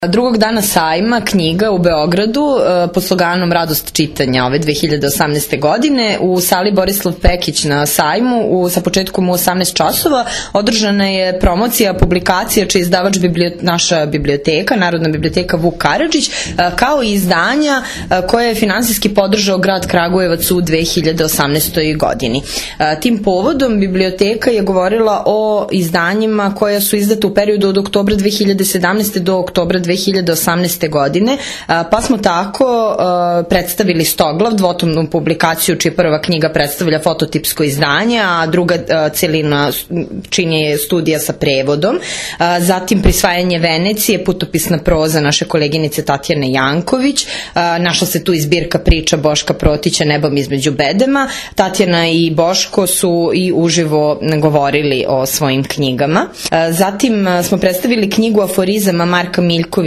Drugog dana sajma knjiga u Beogradu pod sloganom Radost čitanja ove 2018. godine u sali Borislav Pekić na sajmu sa početkom u 18 časova održana je promocija publikacija čiji je izdavač naša biblioteka, Narodna biblioteka Vuk Karadžić, kao i izdanja koje je finansijski podržao grad Kragujevac u 2018. godini. Tim povodom biblioteka je govorila o izdanjima koja su izdata u periodu od oktobra 2017. do oktobra 2018. godine, pa smo tako predstavili Stoglav, dvotomnu publikaciju čija prva knjiga predstavlja fototipsko izdanje, a druga celina čini je studija sa prevodom. Zatim Prisvajanje Venecije, putopisna proza naše koleginice Tatjane Janković. Našla se tu i zbirka priča Boška Protića Nebom između bedema. Tatjana i Boško su i uživo govorili o svojim knjigama. Zatim smo predstavili knjigu aforizama Marka Miljkovića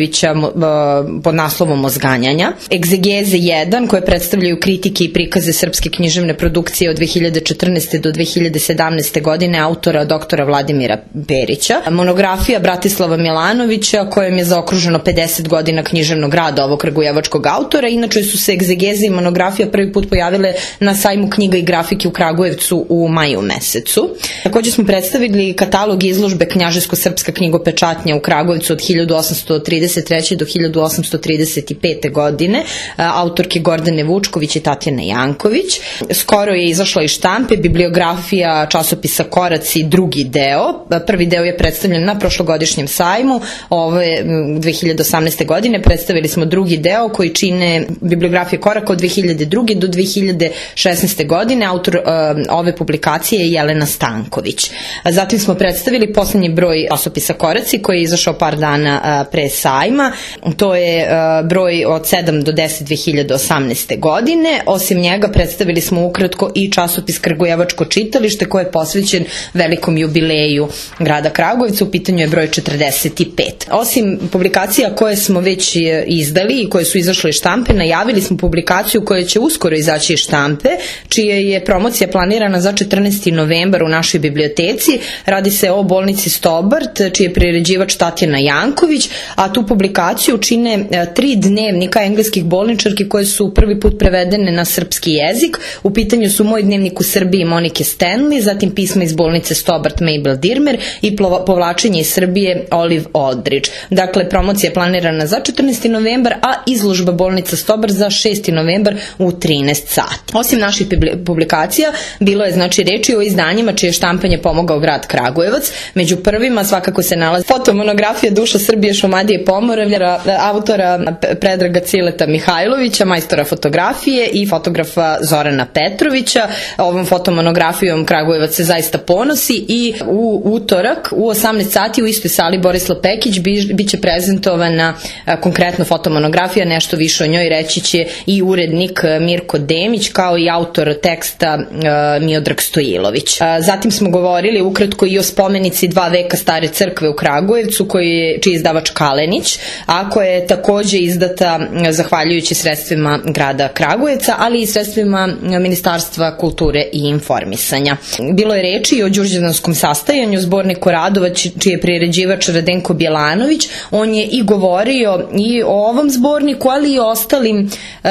pod naslovom Ozganjanja. Egzegeze 1 koje predstavljaju kritike i prikaze srpske književne produkcije od 2014. do 2017. godine autora doktora Vladimira Perića. Monografija Bratislava Milanovića kojom je zaokruženo 50 godina književnog rada ovog kragujevačkog autora. Inače su se egzegeze i monografija prvi put pojavile na sajmu knjiga i grafike u Kragujevcu u maju mesecu. Također smo predstavili katalog izložbe Knjaževsko-srpska knjigopečatnja u Kragujevcu od 1833. do 1835. godine, autorke Gordane Vučković i Tatjane Janković. Skoro je izašla iz štampe bibliografija časopisa Koraci, drugi deo. Prvi deo je predstavljen na prošlogodišnjem sajmu, ove 2018. godine predstavili smo drugi deo koji čine bibliografije Koraka od 2002. do 2016. godine. Autor ove publikacije je Jelena Stanković. Zatim smo predstavili poslednji broj časopisa Koraci koji je izašao par dana pre sajma. To je broj od 7 do 10 2018. godine. Osim njega predstavili smo ukratko i časopis Kragujevačko čitalište koji je posvećen velikom jubileju grada Kragujevca. U pitanju je broj 45. Osim publikacija koje smo već izdali i koje su izašle iz štampe, najavili smo publikaciju koja će uskoro izaći iz štampe, čija je promocija planirana za 14. novembar u našoj biblioteci. Radi se o bolnici Stobart, čiji je priređivač Tatjana Janković, a tu publikaciju čine 3 dnevnika engleskih bolničarki koje su prvi put prevedene na srpski jezik. U pitanju su Moj dnevnik u Srbiji Monike Stanley, zatim Pisma iz bolnice Stobart Mabel Dirmer i Povlačenje iz Srbije Olive Aldridge. Dakle, promocija je planirana za 14. novembar, a izložba bolnica Stobart za 6. novembar u 13 sati. Osim naših publikacija, bilo je reči o izdanjima čije štampanje pomogao grad Kragujevac. Među prvima svakako se nalazi fotomonografija Duša Srbije Šumadije Pomoravlja, autora Predraga Cileta Mihajlovića, majstora fotografije i fotografa Zorana Petrovića. Ovom fotomonografijom Kragujevac se zaista ponosi i u utorak u 18 sati u istoj sali Borislav Pekić biće prezentovana konkretno fotomonografija, nešto više o njoj reći će i urednik Mirko Demić kao i autor teksta Miodrag Stojilović. Zatim smo govorili ukratko i o spomenici 2 veka stare crkve u Kragujevcu čiji je izdavač Kalenić, a koja je takođe izdata zahvaljujući sredstvima grada Kragujevca, ali i sredstvima Ministarstva kulture i informisanja. Bilo je reči i o Đurđevanskom sastajanju, zborniku radova čiji je priređivač Radenko Bjelanović. On je i govorio i o ovom zborniku, ali i o ostalim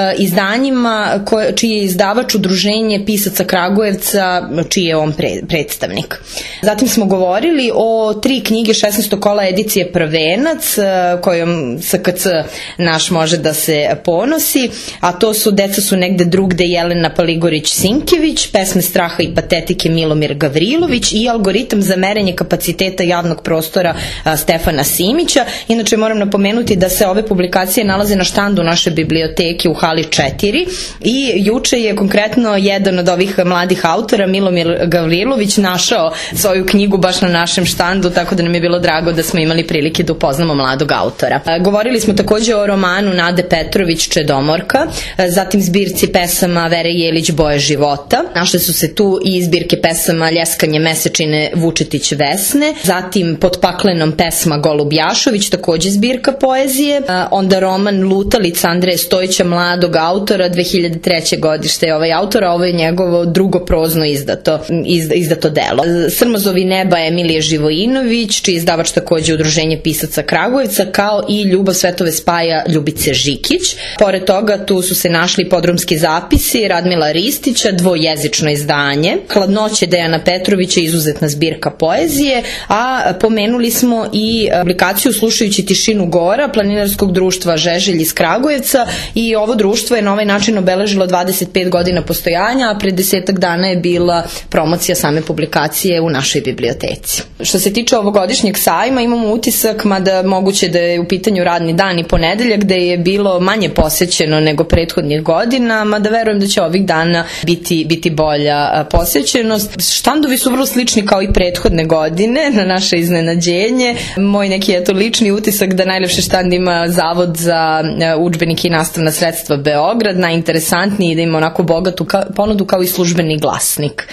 izdanjima čiji je izdavač Udruženje pisaca Kragujevca, čiji je on predstavnik. Zatim smo govorili o 3 knjige 16. kola edicije Prvenac, kojom SKC naš može da se ponosi, a to su Deca su negde drugde Jelena Paligorić-Sinkević, Pesme straha i patetike Milomir Gavrilović i Algoritam za merenje kapaciteta javnog prostora Stefana Simića. Inače moram napomenuti da se ove publikacije nalaze na štandu naše biblioteke u hali 4 i juče je konkretno jedan od ovih mladih autora, Milomir Gavrilović, našao svoju knjigu baš na našem štandu, tako da nam je bilo drago da smo imali prilike da upoznamo mladog autora. Govorili smo takođe o romanu Nade Petrović Čedomorka, zatim zbirci pesama Vere Jelić Boje života. Našle su se tu i zbirke pesama Ljeskanje mesečine Vučetić Vesne, zatim Pod paklenom pesma Golub Jašović, takođe zbirka poezije, onda roman Lutalica Andreja Stojića, mladog autora, 2003. godište je ovaj autor, a ovo je njegovo drugo prozno izdato delo. Srmazovi neba Emilije Živojinović, čiji izdavač takođe Udruženje pisaca Kragujevca, kao i Ljubav Svetove Spaja Ljubice Žikić. Pored toga tu su se našli Podrumski zapisi Radmila Ristića, dvojezično izdanje, Hladnoće Dejana Petrovića, izuzetna zbirka poezije, a pomenuli smo i publikaciju Slušajući tišinu gora Planinarskog društva Žeželj iz Kragujevca, i ovo društvo je na ovaj način obeležilo 25 godina postojanja, a pre 10 dana je bila promocija same publikacije u našoj biblioteci. Što se tiče ovogodišnjeg sajma, imamo utisak, mada moguće da je u pitanju radni dan i ponedeljak, gde je bilo manje posećeno nego prethodnih godina, mada verujem da će ovih dana biti bolja posećenost. Štandovi su vrlo slični kao i prethodne godine, na naše iznenađenje. Moj neki lični utisak da najlepše štand ima Zavod za udžbenike i nastavna sredstva Beograd, najinteresantniji, da ima onako bogatu ponudu kao i Službeni glasnik.